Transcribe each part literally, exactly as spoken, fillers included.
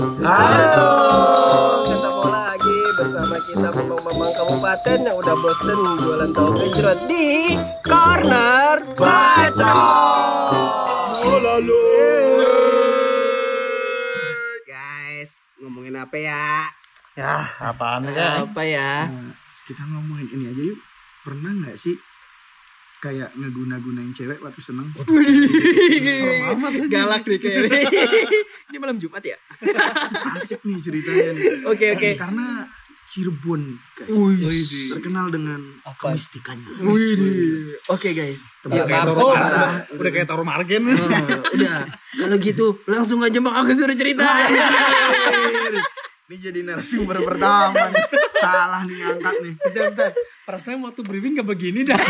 Halo, ketemu lagi bersama kita Memang-memang Kabupaten yang udah bosen jualan tahu gejrot di Corner Bacot. Lalu guys, ngomongin apa ya? ya apaan ya? Apa ya? Nah, kita ngomongin ini aja yuk. Pernah nggak sih kayak ngeguna-gunain cewek waktu seneng? Serem amat aja. Galak nih kayaknya. Ini malam Jumat ya? Asik nih ceritanya nih. Oke oke. Karena Cirebon guys, Wih, terkenal dengan kemistikannya. Wih, oke guys. Udah kayak maaf, taruh parah. udah kayak taruh margen. Oh, udah. Kalau gitu langsung aja Bang aku suruh cerita. Ini jadi narasumber pertama nih. Salah nih ngangkat nih. Bentar, bentar. Perasaan waktu briefing gak begini dah.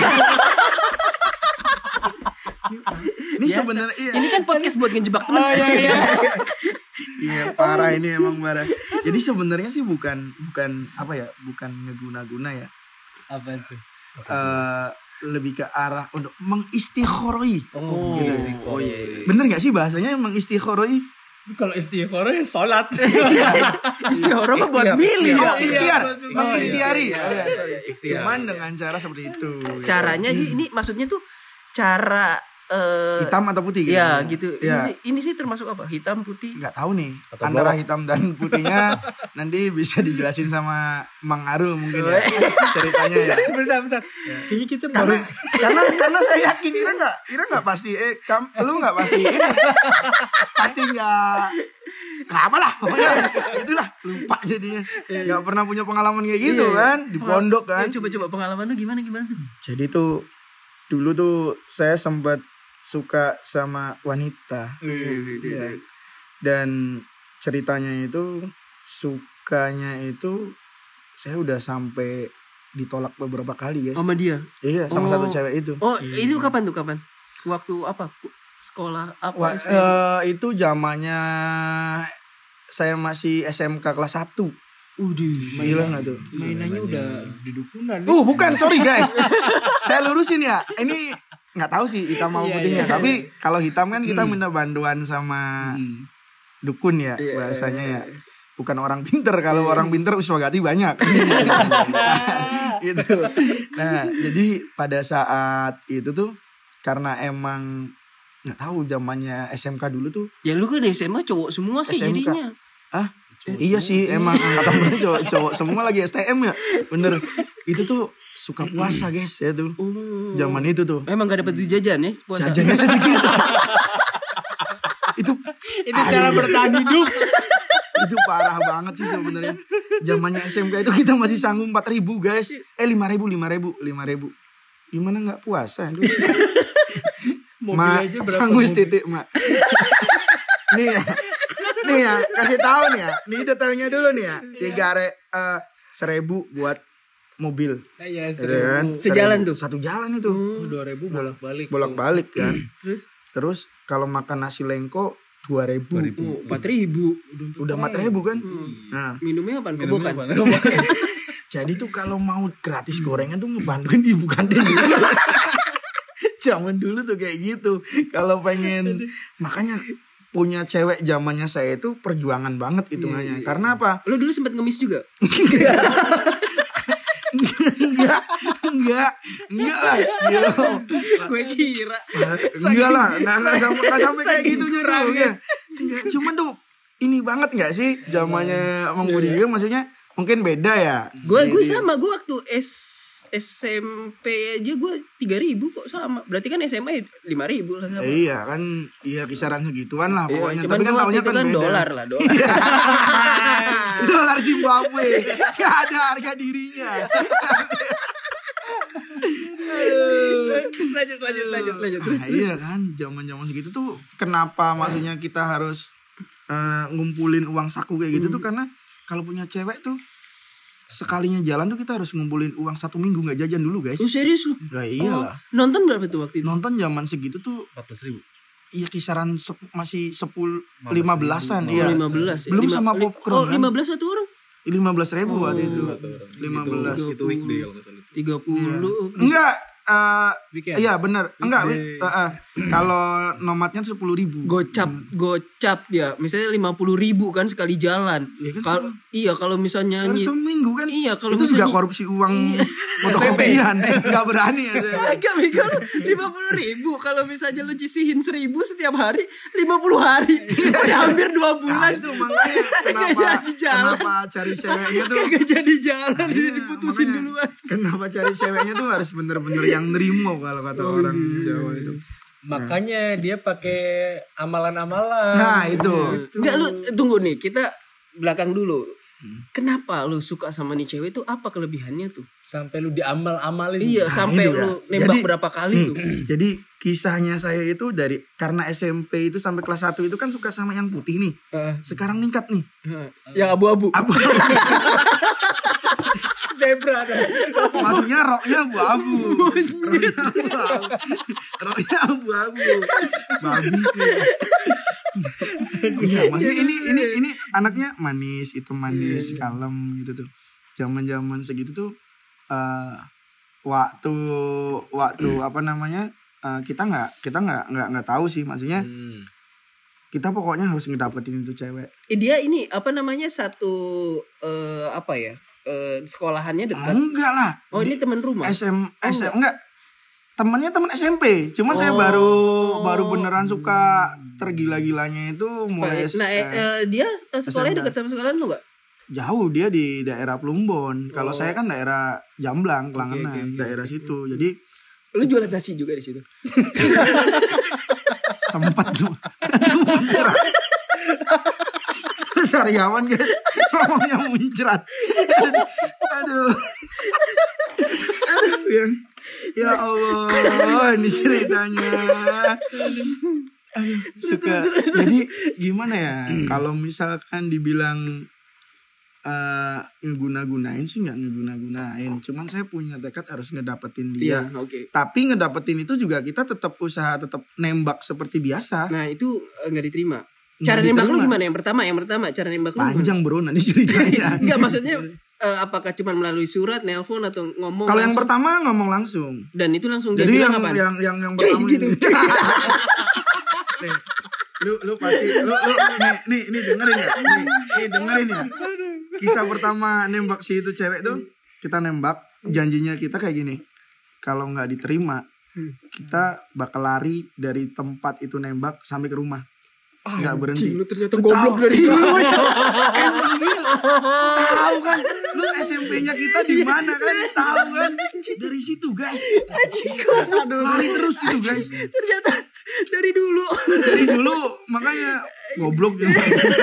Ini sebenarnya iya. Ini kan podcast buat ngejebak teman. Oh iya iya. Iya parah ini emang parah. Jadi sebenarnya sih bukan bukan apa ya, bukan ngeguna-guna ya. Apa itu? Eh, lebih ke arah untuk mengistikharoi. Oh, oh iya, iya. Bener nggak sih bahasanya mengistikharoi? Kalau istighfar ya sholat. Istighfar mah buat milih. Oh, ikhtiar, buat milih. mengikhtiari. iya, Oh, iya, iya, sorry. ikhtiar. Cuman dengan cara seperti itu. Caranya Ji, ini maksudnya tuh cara eh, Hitam atau putih? Gitu? ya gitu. Ya. Ini, ini sih termasuk apa? Hitam, putih. Nggak tahu nih antara hitam dan putihnya nanti bisa dijelasin sama Mang Arul mungkin ya ceritanya ya. Bentar, bentar. Kayaknya kita Karena, baru karena karena saya yakin Ira nggak Ira nggak pasti eh kam, lu nggak pasti ini pasti nggak nggak apa lah pokoknya itulah lupa jadinya nggak pernah punya pengalaman kayak gitu Iya. kan di pondok kan. Ya, coba-coba pengalaman lu gimana gimana tuh? Jadi tuh dulu tuh saya sempat suka sama wanita. Iya. Dan ceritanya itu sukanya itu saya udah sampai ditolak beberapa kali guys. Sama dia. Iya sama Oh. satu cewek itu. Oh, itu kapan tuh kapan? Waktu apa? Sekolah apa? Wah, S M P? eh, itu zamannya saya masih S M K kelas satu. Udih. Gila nggak tuh? mainannya udah didukunan. Uh bukan sorry guys. Saya lurusin ya. Ini nggak tahu sih hitam mau Iya, putihnya. iya. Tapi kalau hitam kan kita minta bantuan sama dukun ya Iya, bahasanya ya. Bukan orang pinter. Kalau orang pinter Wiswagati banyak. Gitu. Nah jadi pada saat itu tuh karena emang nggak tahu zamannya S M K dulu tuh. Ya lu kan S M A cowok semua sih S M K. jadinya. Ah iya sih emang angkatan gue cowok, cowok semua lagi S T M ya. Bener. Itu tuh suka puasa guys ya tuh. Oh. Zaman itu tuh. Emang gak dapat duit jajan ya puasa? Jajannya sedikit. itu Itu cara bertahan hidup. itu parah banget sih sebenarnya. Zamannya S M K itu kita masih sanggup empat ribu guys. Eh lima ribu, lima ribu, lima ribu. Gimana nggak puasa? Aduh. Mobil Ma, aja berapa sanggup mobil? titik, Mak. Nih ya. Nih ya, kasih tahu nih ya. Nih detailnya dulu nih ya. Tiga re, eh, seribu buat mobil. Iya, Gitu kan? Sejalan tuh? Satu jalan itu. dua ribu bolak-balik. Bolak-balik kan. Terus? Terus kalau makan nasi lengko dua ribu. Oh, empat ribu. Udah empat ribu kan. Nah, Minumnya apaan? Kobokan? jadi tuh kalau mau gratis gorengan tuh ngebantuin ibu kantin dulu. Zaman dulu tuh kayak gitu. Kalau pengen makanya punya cewek zamannya saya itu perjuangan banget hitungannya. Karena apa? Lu dulu sempat ngemis juga? enggak, enggak, enggak lah. Yo. Gue kira. Enggak lah, nggak nggak sampai nggak sampai kayak gitunya tuh. Ya. Enggak, cuman tuh ini banget nggak sih zamannya Mang Budi juga maksudnya mungkin beda ya. Gue gue sama gue waktu S S M P aja gue tiga ribu kok sama. Berarti kan S M A lima ribu lah sama. Eh, iya kan, iya kisaran segituan lah Iya, pokoknya. cuman Tapi kan gua waktu tahunya itu kan kan beda. dolar lah, dolar. Dolar Zimbabwe, gak ada harga dirinya. lanjut lanjut lanjut lanjut terus. Nah, iya kan, zaman-zaman segitu tuh kenapa maksudnya kita harus eh, ngumpulin uang saku kayak gitu tuh karena kalau punya cewek tuh sekalinya jalan tuh kita harus ngumpulin uang satu minggu nggak jajan dulu guys. Oh serius lu? Nah iyalah. Nonton berapa tuh waktu itu? Nonton zaman segitu tuh empat belas ribu. iya kisaran sep- masih sepuluh lima belasan Oh, iya. lima belas ya. Belum Lima- sama li- popcorn, Oh, kan? lima belas satu orang. lima belas ribu waktu itu. Oh, lima belas. Itu, itu weekday kalau nggak salah itu. tiga puluh. Enggak, eh Weekend. iya benar. Enggak, Weekday. wi- eh, eh. Kalau nomadnya sepuluh ribu. Gocap, gocap ya. Misalnya lima puluh ribu kan sekali jalan. Ya kan Kalau iya kalau misalnya Harus nyi- seminggu kan. Iya, kalau itu juga misalnya- korupsi uang fotokopian. Gak berani ya saya. agak bego lima puluh ribu kalau misalnya lu nyisihin seribu setiap hari lima puluh hari udah hampir dua Nah, bulan itu makanya kenapa jadi jalan. kenapa cari ceweknya tuh kagak jadi jalan Iya, ini diputusin makanya duluan. Kenapa cari ceweknya tuh harus bener-bener yang nerimo kalau kata orang Jawa itu. Makanya dia pakai amalan-amalan. Nah, itu. Enggak, lu tunggu nih, kita belakang dulu. Kenapa lu suka sama nih cewek tuh, apa kelebihannya tuh? Sampai lu diamal-amalin. Iya, Nah, sampai itu ya. lu nembak Jadi- berapa kali Nih, tuh? jadi kisahnya saya itu dari karena S M P itu sampai kelas satu itu kan suka sama yang putih nih. Sekarang ningkat nih. Yang abu-abu. Apa? Zebra dong. Maksudnya roknya abu-abu. Roknya abu-abu. Roknya abu-abu. Babi. Iya, maksudnya ini ini ini anaknya manis, itu manis, kalem gitu tuh. Zaman-zaman segitu tuh eh waktu waktu apa namanya? eh, kita nggak kita nggak nggak nggak tahu sih, maksudnya Hmm. kita pokoknya harus ngedapetin itu cewek. Eh, dia ini apa namanya satu eh, apa ya? Eh, sekolahannya dekat. Enggak lah. Oh, ini teman rumah. S M Oh, S M enggak. Temennya teman S M P. Cuma saya Oh. baru baru beneran suka tergila-gilanya itu mulai Nah, eh, eh, eh, dia eh, sekolahnya S M K. dekat sama sekolahan lu enggak? jauh, dia di daerah Plumbon. Kalau Oh. saya kan daerah Jamblang, Kelangenan, oke, oke, daerah oke. situ. Jadi Lu jualan nasi juga di situ. sempat tuh. Aduh, muncrat. Sariawan guys, ngomongnya muncrat. Aduh. Aduh, yang ya Allah, ini ceritanya. Aduh, suka. Jadi gimana ya? Kalau misalkan dibilang eh ngeguna-gunain sih nggak ngeguna-gunain. Cuman saya punya tekad harus ngedapetin dia. Iya, oke. Tapi ngedapetin itu juga kita tetap usaha, tetap nembak seperti biasa. Nah, itu eh, nggak diterima. Nggak Cara nembak lu diterima. gimana? Yang pertama, yang pertama cara nembak lu gimana? Panjang bro nanti ceritanya. Enggak, maksudnya eh, apakah cuma melalui surat, nelpon atau ngomong? Kalau yang langsung? pertama ngomong langsung. Dan itu langsung dia Jadi bilang yang, apaan? yang yang yang pertama gitu. ini. Nih, lu lu pasti lu lu nih nih, nih dengerin ya. Nih, nih dengerin ya. Kisah pertama nembak si itu cewek tuh, kita nembak, janjinya kita kayak gini. Kalau nggak diterima, kita bakal lari dari tempat itu nembak sampai ke rumah. Nggak berhenti. Anjing, lu ternyata Lu goblok tahu. dari Iya. dulu. Emang iya. Tahu kan? Lu S M P-nya kita di mana kan? Tahu kan? Dari situ, guys. Aduh, lari terus itu, guys. Ternyata dari dulu. Dari dulu makanya goblok juga.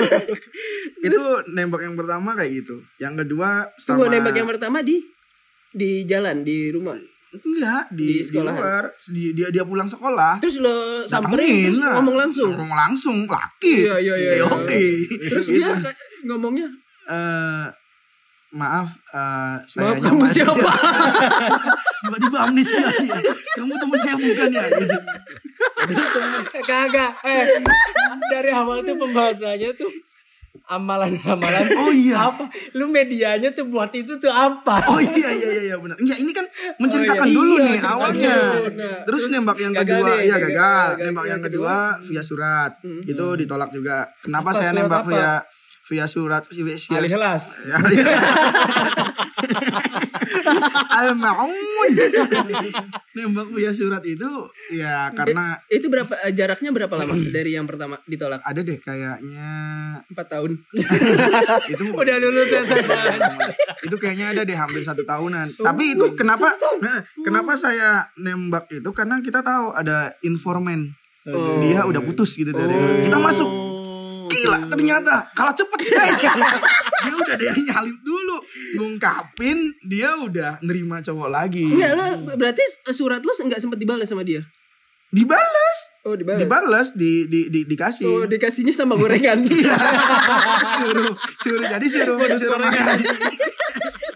Itu nembak yang pertama kayak gitu. Yang kedua Tunggu, sama nembak yang pertama di di jalan, di rumah. enggak Di di, di, sekolahan. luar. Di, dia dia pulang sekolah. Terus lo samperin Datengin terus lah. ngomong langsung. Ngomong langsung, laki. Iya, iya, iya, Ya, iya. oke. Terus Gitu. dia kayak ngomongnya, Eh, maaf, eh, "Maaf, saya kamu siapa?" Tiba-tiba amnesia dia. Kamu teman saya bukan ya? Gitu. Kagak. Eh, dari awal tuh pembahasannya tuh amalan-amalan. Oh iya. Apa? Lu medianya tuh buat itu tuh apa? Oh iya iya iya, iya benar. Enggak, ini kan menceritakan Oh, iya. dulu Iya, nih cerita awalnya. dulu. Nah, Terus, terus nembak yang gagal kedua, nih, iya gagal. gagal. Gagal. Nembak yang Yang kedua kedua, via surat. Hmm. Itu ditolak juga. Kenapa Apa, saya surat nembak apa? via via surat via via- Ali Helas. Ya, iya. Al-Ma'un. Nembak via surat itu ya karena Itu berapa eh, jaraknya berapa lama dari yang pertama ditolak? ada deh kayaknya Empat tahun. itu Udah lulus S M A. itu kayaknya ada deh hampir satu tahunan. Tapi itu kenapa nah, kenapa saya nembak itu karena kita tahu ada informan Oh. dia udah putus gitu dari kita masuk. Gila ternyata kalah cepet guys. Dia udah ada yang nyalip dulu ngungkapin dia udah nerima cowok lagi. Enggak, lo berarti surat lo enggak sempat dibalas sama dia. Dibales, Oh, dibalas. dibales, di, di, di dikasih. Oh, dikasihnya sama gorengan. suruh suruh jadi suruh suruh makan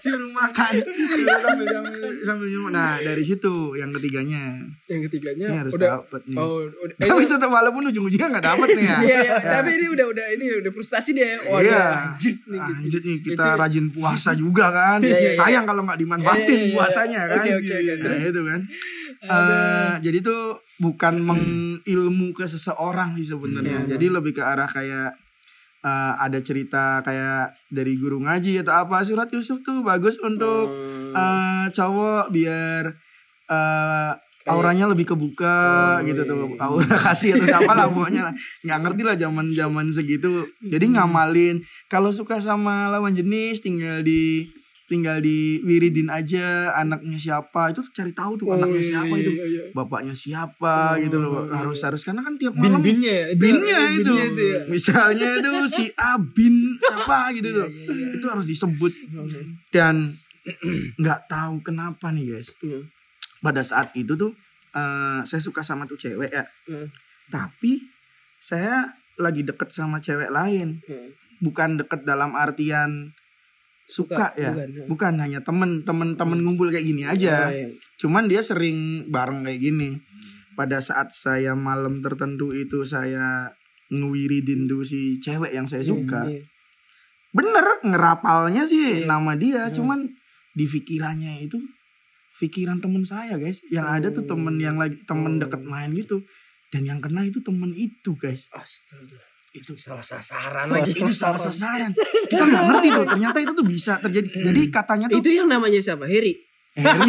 suruh makan, suruh sambil sambil sambil nyuruh. Nah dari situ yang ketiganya, Yang ketiganya ini harus udah dapet nih. Oh, udah. Eh, Tapi ini- tetap walaupun ujung-ujungnya nggak dapet nih ya. Iya, iya. Ya. Tapi ini udah udah ini udah frustasi dia. Wah, Iya. dia lanjut nih gitu. Lanjut nih kita Itu- rajin puasa juga kan. Iya, iya, iya. Sayang kalau nggak dimanfaatin Iya, iya, iya. puasanya kan. Oke, oke, oke. Nah, itu kan. Aduh. Eh, jadi tuh bukan mengilmu ke seseorang sih sebenarnya. Hmm. Jadi lebih ke arah kayak eh, ada cerita kayak dari guru ngaji atau apa, surat Yusuf tuh bagus untuk Hmm. eh, cowok biar eh, Kayak- auranya lebih kebuka Oh, gitu iya, tuh, iya. aura kasih atau siapa lah pokoknya lah. Nggak ngerti lah zaman zaman segitu. Jadi Hmm. ngamalin kalau suka sama lawan jenis tinggal di tinggal di wiridin aja anaknya siapa, itu tuh cari tahu tuh anaknya Oh, siapa iya, itu, iya, iya. bapaknya siapa Oh, gitu loh. iya. Harus harus karena kan tiap malam Bin-binnya ya. binnya itu, binnya ya. misalnya itu si A bin siapa gitu Iya, tuh, iya, iya. itu harus disebut. Hmm. Dan nggak tahu kenapa nih guys, Hmm. pada saat itu tuh eh, saya suka sama tuh cewek ya, Hmm. tapi saya lagi deket sama cewek lain, Hmm. bukan deket dalam artian suka, ya, bukan, ya. bukan hanya temen temen temen ngumpul kayak gini aja. Oh, iya. Cuman dia sering bareng kayak gini. Pada saat saya malam tertentu itu saya ngewiridin tuh si cewek yang saya suka. Iya. Bener ngerapalnya sih Iya. nama dia, Hmm. cuman di pikirannya itu pikiran temen saya guys. Yang ada tuh temen yang lagi temen Oh. deket main gitu. Dan yang kena itu temen itu guys. Astaga. Itu salah sasaran Salah- lagi. itu salah sasaran. Kita nggak ngerti tuh. Ternyata itu tuh bisa terjadi. Jadi katanya tuh Itu yang namanya siapa? Heri. Heri.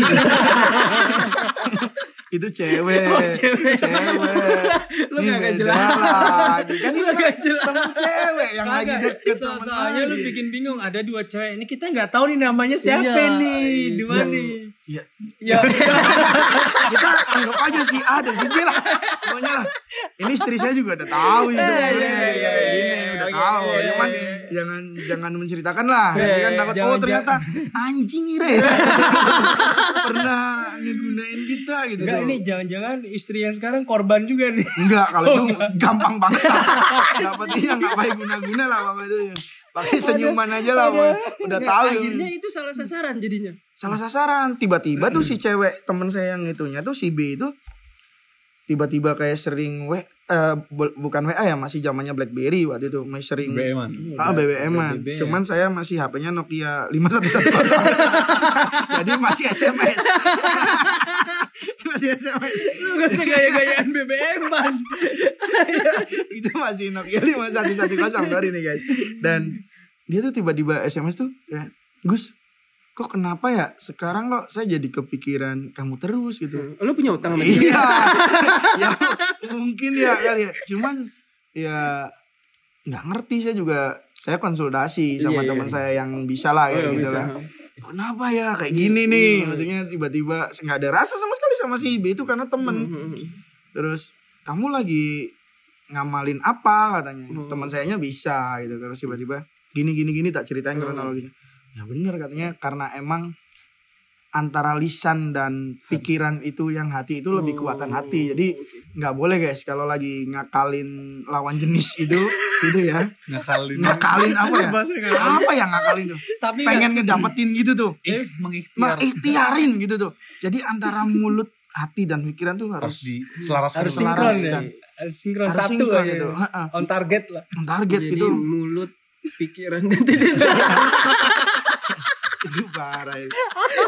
Itu cewek. Oh, cewek. Cewek. Lu Ini kagak beda jelas. lagi. Kan Lu itu kagak jelas. temen cewek yang lagi Kagak. deket So- temen soalnya lu lagi. bikin bingung, ada dua cewek ini kita nggak tahu nih namanya siapa Iya. nih, dua Iya. nih. Iya. Ya. Kita anggap aja si A dan si B lah. Pokoknya lah. Ini istri saya juga udah tahu sih Iya, sebenarnya iya, kayak iya, gini, iya, udah iya, tahu. iya, Cuman iya. jangan jangan menceritakan lah. Iya, Nanti kan iya, takut jangan- oh ternyata anjing ire. Pernah ngegunain kita gitu. Enggak, tuh. ini jangan-jangan istri yang sekarang korban juga nih. Enggak, kalau Oh, itu gampang banget. Dapetnya enggak pakai guna-guna lah Bapak itu. Pakai senyuman aja lah. Ada. Udah Nggak, tahu. akhirnya itu salah sasaran jadinya. Salah sasaran. Tiba-tiba tuh si cewek temen saya yang itunya tuh si B itu tiba-tiba kayak sering W eh, bu- bukan W A ya, masih zamannya BlackBerry waktu itu, masih sering B M-an. ah B B M-an. B B M. Cuman saya masih H P-nya Nokia lima satu satu nol. Jadi masih S M S. Masih S M S. Lu gak usah gaya-gayaan B B M-an. Itu masih Nokia lima satu satu nol, sorry nih guys. Dan dia tuh tiba-tiba S M S tuh kayak, Gus, kok kenapa ya sekarang kok saya jadi kepikiran kamu terus gitu. Lu punya utang sama dia? Iya. Ya mungkin ya kali ya. Cuman ya nggak ngerti, saya juga saya konsultasi sama Iya, teman iya. saya yang bisa lah Oh, kayak iya, gitu bisa. lah. Kenapa ya kayak gini nih? Hmm. Maksudnya tiba-tiba nggak ada rasa sama sekali sama si B itu karena temen. Hmm. Terus kamu lagi ngamalin apa katanya? Hmm. Teman sayanya bisa gitu. Terus tiba-tiba gini gini gini tak ceritain Hmm. kronologinya. Ya bener katanya karena emang antara lisan dan pikiran itu yang hati itu lebih kuatan hati. Jadi nggak boleh guys kalau lagi ngakalin lawan jenis itu itu ya. Ngakalin. Ngakalin apa ya? Bahasa ngakalin. Apa yang ngakalin tuh? Tapi Pengen ngedapetin gitu tuh. Eh, mengikhtiar. Mah ikhtiarin gitu tuh. Jadi antara mulut, hati dan pikiran tuh Harus harus diselaraskan. harus Selaras sinkron ya. kan. Harus sinkron harus satu sinkron aja. gitu. Ha-ha. On target lah. Target Jadi itu mulut, pikiran dan titik. itu parah itu.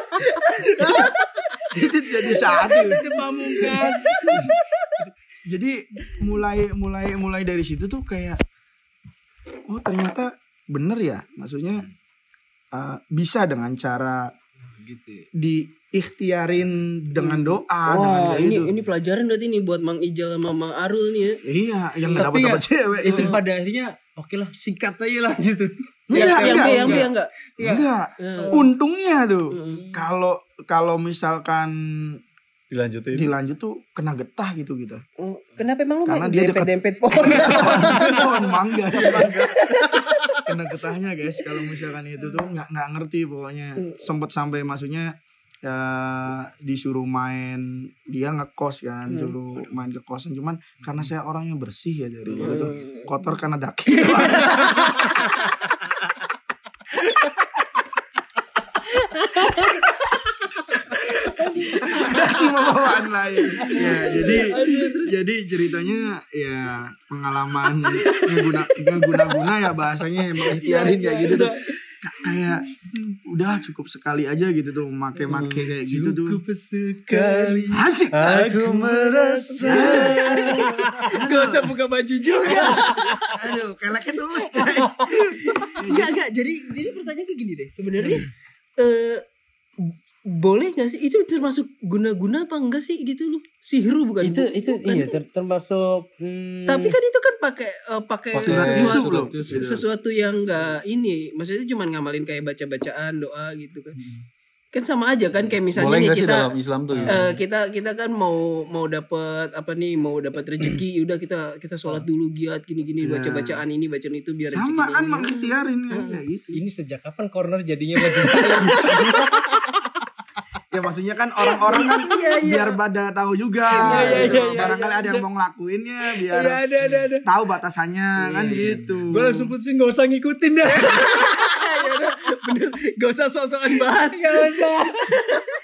Itu jadi satu. Itu pamungkas. Jadi mulai mulai mulai dari situ tuh kayak oh ternyata bener ya, maksudnya uh, bisa dengan cara Gitu. diikhtiarin dengan doa. dengan Wah, kayak ini gitu. ini pelajaran berarti nih buat Mang Ijal sama Mang Arul nih ya. Iya, yang nggak Tapi dapat dapat ya, cewek Itu itu. pada akhirnya oke lah, sikat aja lah gitu. Enggak, yang yang enggak, B, yang B enggak. enggak. Enggak. Eh, Untungnya tuh mm. kalau kalau misalkan Dilanjutin. dilanjut tuh kena getah gitu gitu. Oh, kenapa emang lu Karena main dia dekat- dempet-dempet pohon? Pohon mangga, mangga. Kena getahnya guys kalau misalkan itu tuh nggak nggak ngerti pokoknya. Sempet sampai maksudnya ya disuruh main, dia ngekos kan, Hmm. suruh main ke kosan, cuman karena saya orangnya bersih ya dari dulu tuh Hmm. kotor karena daki. bukan lain. Ya, jadi jadi ceritanya ya pengalaman ngeguna ngeguna-guna ya bahasanya emang ikhtiarin kayak gitu tuh. Kayak udah cukup sekali aja gitu tuh make-make kayak gitu tuh. Cukup sekali Asik. Aku merasa. Gak usah buka baju juga. Aduh, keleknya tulus guys. Enggak, enggak. Jadi jadi pertanyaannya gini deh. Sebenarnya eh boleh gak sih? Itu termasuk guna-guna apa enggak sih gitu loh? Sihru bukan? itu itu Bukan. iya ter- termasuk hmm, Tapi kan itu kan pakai eh, pakai Surat sesuatu, isu loh. sesuatu yang enggak ini. Maksudnya cuma ngamalin kayak baca-bacaan doa gitu kan. Kan sama aja kan kayak misalnya Boleh nih nggak sih kita dalam Islam tuh? gitu? eh, kita kita kan mau mau dapat apa nih mau dapat rezeki udah kita kita sholat dulu giat gini-gini Ya. baca bacaan ini bacaan itu biar Sama kan rezekinya ini. mengikhtiarin kan kayak gitu. ini sejak kapan corner jadinya baju saya? Ya maksudnya kan orang-orang kan biar pada tahu juga. Iya, iya, gitu. iya, iya, Barangkali iya, ada yang mau ngelakuinnya biar Iya, ada ada ada. tahu batasannya kan gitu. Gue langsung putusin gak usah ngikutin dah. Bener gak usah sok-sokan bahas Gak usah.